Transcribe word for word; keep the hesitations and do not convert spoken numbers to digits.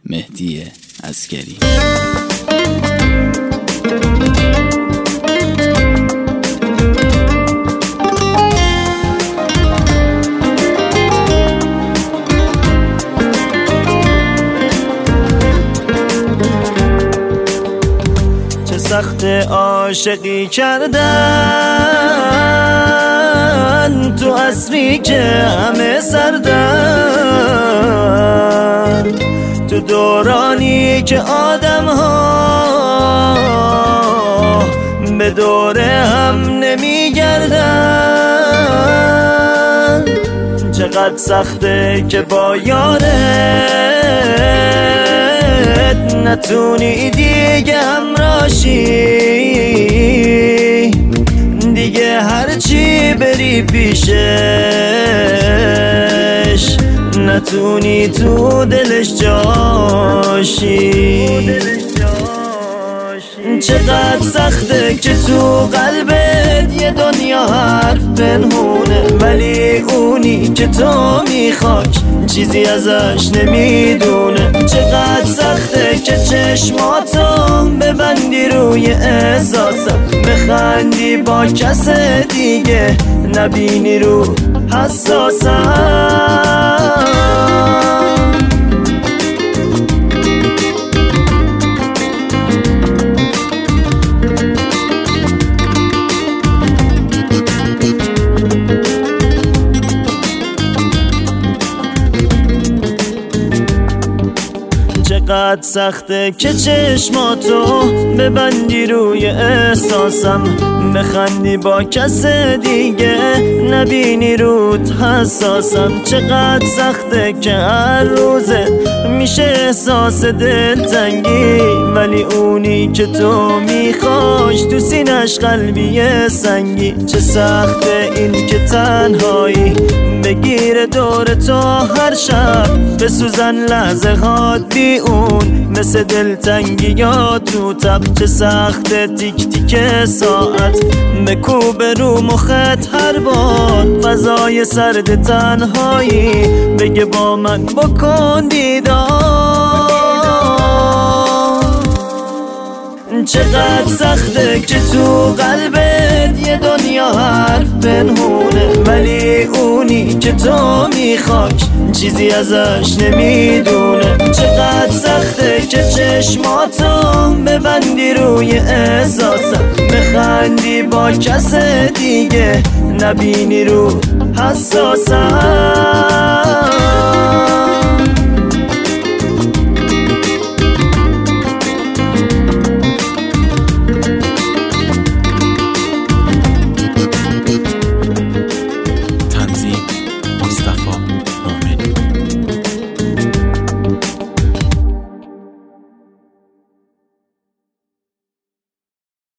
مهدی عسگری. چه سخت عاشقی کردن تو عصری که همه سردن، تو دورانی که آدم ها به دور هم نمی گردن. چقدر سخته که با یارت نتونی دیگه همراشی، دیگه هرچی بری پیشش نتونی تو دلش جاشی. چقدر سخته که تو قلبت یه دنیا حرف پنهونه، ولی اونی که تو میخوای چیزی ازش نمیدونه. چقدر سخته که چشماتو ببندی روی احساسم، بخندی با کس دیگه نبینی رو حساسم. چقدر سخته که چشماتو ببندی روی احساسم، بخندی با کس دیگه نبینی رود حساسم. چقدر سخته که هر روزه میشه احساس دلتنگی، ولی اونی که تو میخواش تو سینش قلبی سنگی. چه سخته این که تنهایی بگیره دور تو هر شب، بسوزن لحظه هات بی اون مثل دلتنگی یا تو تب. چه سخته تیک تیک ساعت بکوبه رو مخت هر بار، فضای سرد تنهایی بگه با من بکن دیدار. چقدر سخته که تو قلبت یه دنیا حرف پنهونه، ولی اونی که تو میخوای چیزی ازش نمیدونه. چقدر سخته که چشماتو ببندی روی احساسم، بخندی با کس دیگه نبینی رو حساسم.